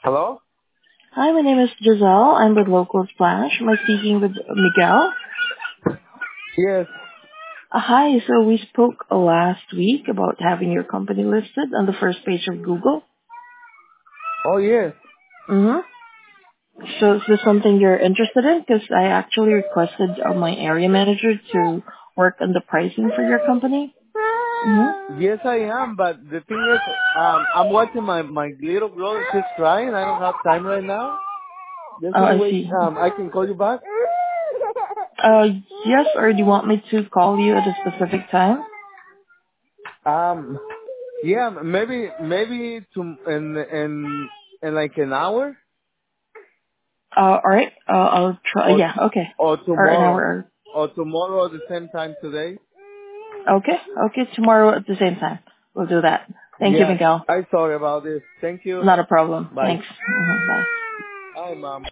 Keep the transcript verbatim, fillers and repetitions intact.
Hello? Hi, my name is Giselle. I'm with Local Splash. Am I speaking with Miguel? Yes. Uh, hi, so we spoke uh, last week about having your company listed on the first page of Google. Oh, yes. Mm-hmm. So is this something you're interested in? Because I actually requested uh, my area manager to work on the pricing for your company. Mm-hmm. Yes, I am, but the thing is, um, I'm watching my, my little brother. She's crying. I don't have time right now. There's Oh, any I way see. um, I can call you back? Uh, yes, or do you want me to call you at a specific time? Um, yeah, maybe, maybe to, in, in, in like an hour Uh, alright. Uh, I'll try. or, Yeah, okay. or Or an tomorrow hour. or tomorrow at the same time today. Okay, okay, tomorrow at the same time. We'll do that. Thank you, Yeah, Miguel. I sorry about this. Thank you. Not a problem. Bye. Thanks. Mhm, bye. Hi, mom.